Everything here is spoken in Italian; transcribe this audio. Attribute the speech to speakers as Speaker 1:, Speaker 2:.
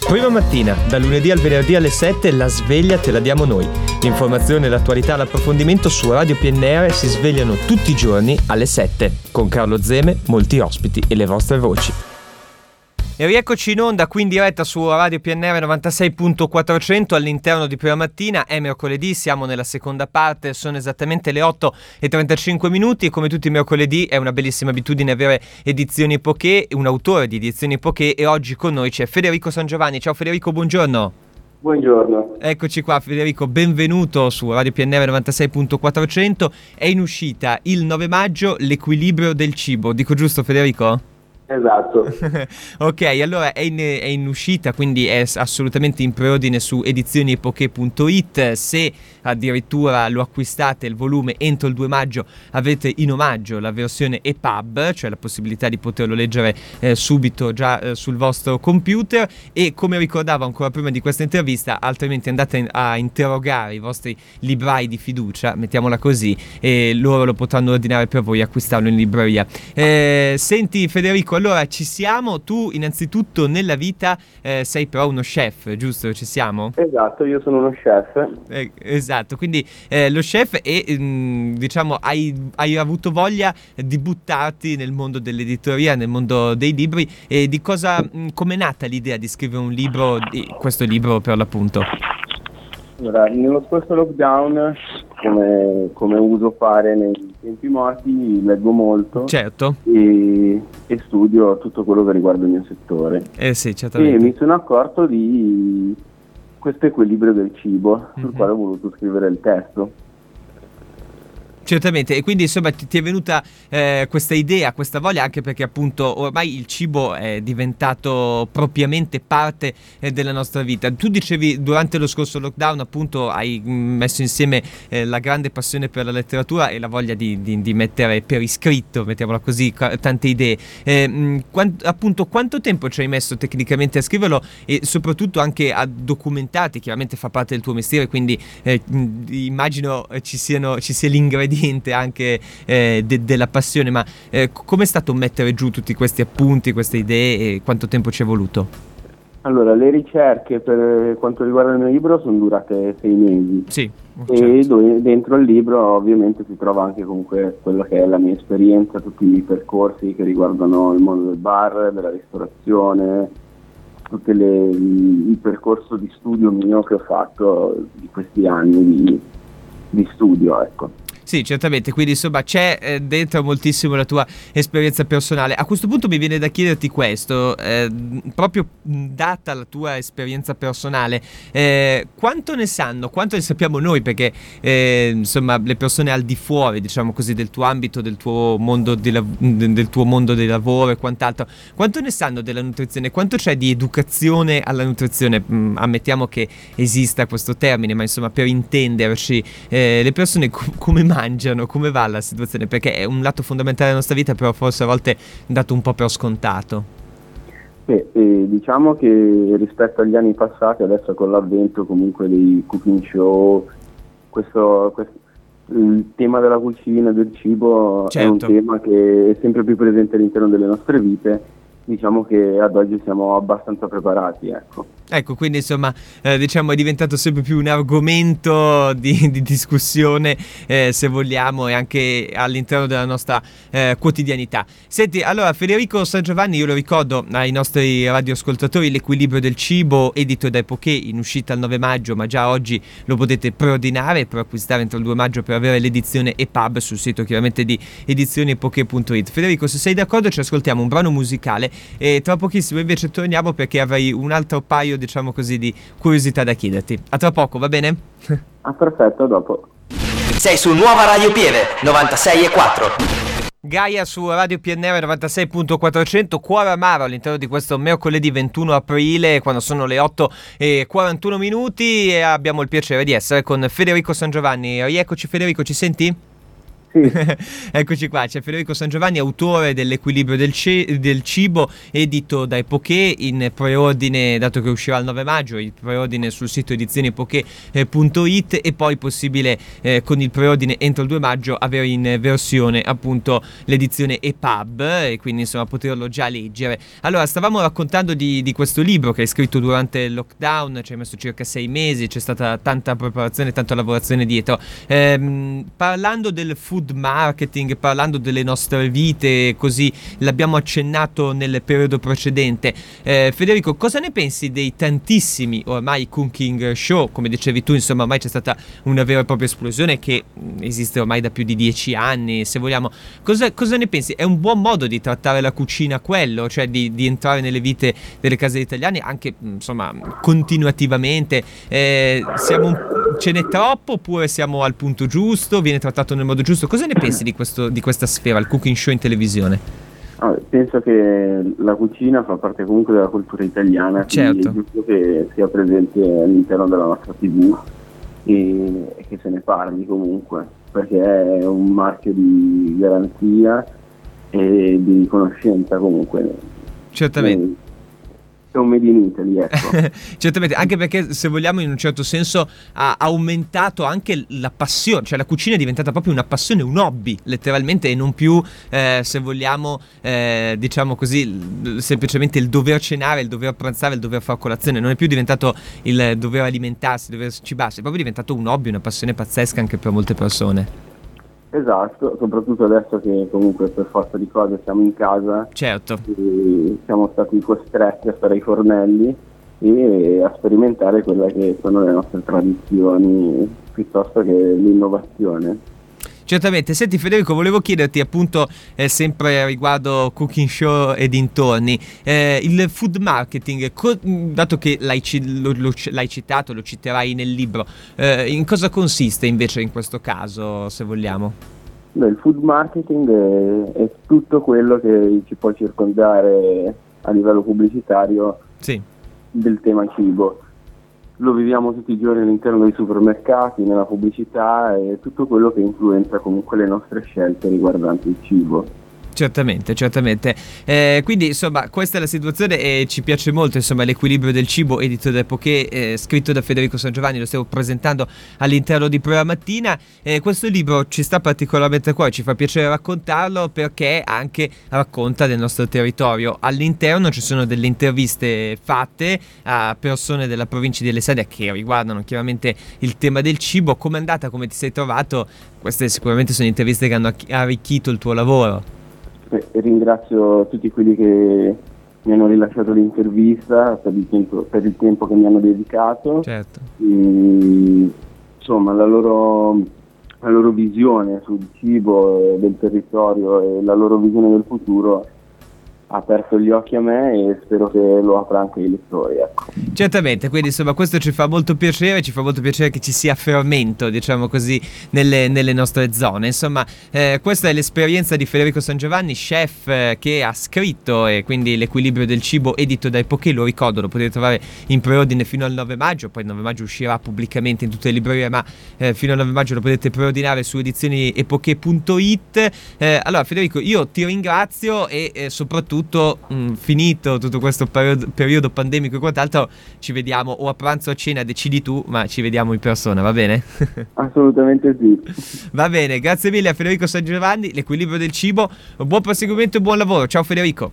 Speaker 1: Prima mattina, da lunedì al venerdì alle 7, la sveglia te la diamo noi. L'informazione, l'attualità, l'approfondimento su Radio PNR si svegliano tutti i giorni alle 7. Con Carlo Zeme, molti ospiti e le vostre voci. E rieccoci in onda qui in diretta su Radio PNR 96.400 all'interno di Prima Mattina. È mercoledì, siamo nella seconda parte, sono esattamente le 8:35 e come tutti i mercoledì è una bellissima abitudine avere edizioni epoché, un autore di edizioni epoché, e oggi con noi c'è Federico San Giovanni. Ciao Federico, buongiorno.
Speaker 2: Buongiorno.
Speaker 1: Eccoci qua Federico, benvenuto su Radio PNR 96.400. È in uscita il 9 maggio L'equilibrio del cibo, dico giusto Federico?
Speaker 2: Esatto.
Speaker 1: Ok, allora è in uscita, quindi è assolutamente in preordine su edizioniepoche.it. Se addirittura lo acquistate il volume entro il 2 maggio avete in omaggio la versione EPUB, cioè la possibilità di poterlo leggere subito già sul vostro computer. E come ricordavo ancora prima di questa intervista, altrimenti andate a interrogare i vostri librai di fiducia, mettiamola così, e loro lo potranno ordinare per voi e acquistarlo in libreria. Senti Federico, allora ci siamo. Tu innanzitutto nella vita sei però uno chef, giusto? Ci siamo?
Speaker 2: Esatto, io sono uno chef.
Speaker 1: Esatto, quindi lo chef, e diciamo hai avuto voglia di buttarti nel mondo dell'editoria, nel mondo dei libri. E di cosa, com'è nata l'idea di scrivere un libro, questo libro per l'appunto?
Speaker 2: Allora, nello scorso lockdown, come uso fare nei tempi morti, leggo molto.
Speaker 1: Certo.
Speaker 2: E studio tutto quello che riguarda il mio settore.
Speaker 1: Sì, certamente.
Speaker 2: E mi sono accorto di questo equilibrio del cibo, sul quale ho voluto scrivere il testo.
Speaker 1: Certamente, e quindi insomma ti è venuta questa idea, questa voglia, anche perché appunto ormai il cibo è diventato propriamente parte della nostra vita. Tu dicevi durante lo scorso lockdown appunto hai messo insieme la grande passione per la letteratura e la voglia di mettere per iscritto, mettiamola così, tante idee. Quanto tempo ci hai messo tecnicamente a scriverlo e soprattutto anche a documentarti? Chiaramente fa parte del tuo mestiere, quindi immagino ci sia l'ingrediente anche della passione, ma com'è stato mettere giù tutti questi appunti, queste idee, e quanto tempo ci è voluto?
Speaker 2: Allora, le ricerche per quanto riguarda il mio libro sono durate 6 mesi.
Speaker 1: Sì,
Speaker 2: e
Speaker 1: certo.
Speaker 2: Dentro il libro ovviamente si trova anche comunque quella che è la mia esperienza, tutti i percorsi che riguardano il mondo del bar, della ristorazione, tutto il percorso di studio mio che ho fatto di questi anni di studio, ecco.
Speaker 1: Sì, certamente, quindi insomma c'è dentro moltissimo la tua esperienza personale. A questo punto mi viene da chiederti questo, proprio data la tua esperienza personale, quanto ne sappiamo noi, perché insomma le persone al di fuori, diciamo così, del tuo ambito, del tuo mondo del tuo mondo di lavoro e quant'altro, quanto ne sanno della nutrizione, quanto c'è di educazione alla nutrizione? Ammettiamo che esista questo termine, ma insomma per intenderci, le persone come mangiano, come va la situazione, perché è un lato fondamentale della nostra vita, però forse a volte dato un po' per scontato.
Speaker 2: Diciamo che rispetto agli anni passati, adesso con l'avvento comunque dei cooking show, il tema della cucina e del cibo, certo, è un tema che è sempre più presente all'interno delle nostre vite. Diciamo che ad oggi siamo abbastanza preparati, ecco,
Speaker 1: quindi insomma diciamo è diventato sempre più un argomento di discussione, se vogliamo, e anche all'interno della nostra quotidianità. Senti, allora Federico San Giovanni, io lo ricordo ai nostri radioascoltatori, L'equilibrio del cibo, edito da Epoché, in uscita il 9 maggio, ma già oggi lo potete preordinare per acquistare entro il 2 maggio per avere l'edizione EPUB sul sito chiaramente di edizioniepoche.it. Federico, se sei d'accordo ci ascoltiamo un brano musicale e tra pochissimo invece torniamo, perché avrei un altro paio, diciamo così, di curiosità da chiederti. A tra poco, va bene?
Speaker 2: Perfetto, a dopo.
Speaker 3: Sei su Nuova Radio Pieve 96.4.
Speaker 1: Gaia su Radio PNR 96.400, Cuore Amaro all'interno di questo mercoledì 21 aprile, quando sono le 8:41, e abbiamo il piacere di essere con Federico San Giovanni. Rieccoci Federico, ci senti?
Speaker 2: Sì.
Speaker 1: Eccoci qua, c'è Federico San Giovanni, autore dell'Equilibrio del cibo, edito da Epoché, in preordine, dato che uscirà il 9 maggio, il preordine sul sito edizioniepoché.it, e poi possibile con il preordine entro il 2 maggio avere in versione appunto l'edizione EPUB, e quindi insomma poterlo già leggere. Allora, stavamo raccontando di questo libro che hai scritto durante il lockdown, ci hai messo circa 6 mesi, c'è stata tanta preparazione, tanta lavorazione dietro. Parlando del food marketing, parlando delle nostre vite, così l'abbiamo accennato nel periodo precedente, Federico, cosa ne pensi dei tantissimi ormai cooking show? Come dicevi tu, insomma, ormai c'è stata una vera e propria esplosione che esiste ormai da più di 10 anni, se vogliamo. Cosa ne pensi? È un buon modo di trattare la cucina quello, cioè di entrare nelle vite delle case italiane anche, insomma, continuativamente? Ce n'è troppo oppure siamo al punto giusto? Viene trattato nel modo giusto? Cosa ne pensi di questa sfera, il cooking show in televisione?
Speaker 2: Penso che la cucina fa parte comunque della cultura italiana, quindi
Speaker 1: certo,
Speaker 2: è giusto che sia presente all'interno della nostra TV e che se ne parli comunque, perché è un marchio di garanzia e di riconoscenza comunque.
Speaker 1: certamente.
Speaker 2: È un made in Italy, ecco.
Speaker 1: Certamente, anche perché, se vogliamo, in un certo senso ha aumentato anche la passione, cioè la cucina è diventata proprio una passione, un hobby letteralmente, e non più se vogliamo diciamo così semplicemente il dover cenare, il dover pranzare, il dover fare colazione. Non è più diventato il dover alimentarsi, il dover cibarsi, è proprio diventato un hobby, una passione pazzesca anche per molte persone.
Speaker 2: Esatto, soprattutto adesso che comunque per forza di cose siamo in casa,
Speaker 1: Certo.
Speaker 2: siamo stati costretti a stare ai fornelli e a sperimentare quelle che sono le nostre tradizioni piuttosto che l'innovazione.
Speaker 1: Certamente. Senti Federico, volevo chiederti appunto sempre riguardo cooking show e dintorni, il food marketing, dato che l'hai citato, lo citerai nel libro, in cosa consiste invece in questo caso, se vogliamo?
Speaker 2: Beh, il food marketing è tutto quello che ci può circondare a livello pubblicitario
Speaker 1: Sì.
Speaker 2: del tema cibo. Lo viviamo tutti i giorni all'interno dei supermercati, nella pubblicità, e tutto quello che influenza comunque le nostre scelte riguardanti il cibo.
Speaker 1: Certamente. Quindi insomma questa è la situazione e ci piace molto, insomma, l'Equilibrio del cibo, edito da Epoché, scritto da Federico San Giovanni, lo stiamo presentando all'interno di Prima Mattina. Questo libro ci sta particolarmente a cuore, ci fa piacere raccontarlo perché anche racconta del nostro territorio. All'interno ci sono delle interviste fatte a persone della provincia di Alessandria che riguardano chiaramente il tema del cibo. Com'è andata, come ti sei trovato? Queste sicuramente sono interviste che hanno arricchito il tuo lavoro.
Speaker 2: Ringrazio tutti quelli che mi hanno rilasciato l'intervista per il tempo che mi hanno dedicato.
Speaker 1: Certo.
Speaker 2: Insomma, la loro visione sul cibo del territorio e la loro visione del futuro ha aperto gli occhi a me e spero che lo apra anche ai lettori, ecco.
Speaker 1: Certamente, quindi insomma questo ci fa molto piacere che ci sia fermento, diciamo così, nelle nostre zone. Insomma, questa è l'esperienza di Federico San Giovanni, chef che ha scritto quindi l'Equilibrio del cibo, edito da Epoché. Lo ricordo, lo potete trovare in preordine fino al 9 maggio, poi il 9 maggio uscirà pubblicamente in tutte le librerie, ma fino al 9 maggio lo potete preordinare su edizioniepoché.it. Allora Federico, io ti ringrazio e soprattutto finito tutto questo periodo pandemico e quant'altro, ci vediamo o a pranzo o a cena, decidi tu, ma ci vediamo in persona, va bene?
Speaker 2: Assolutamente sì.
Speaker 1: Va bene, grazie mille a Federico San Giovanni, l'Equilibrio del cibo, buon proseguimento e buon lavoro. Ciao Federico.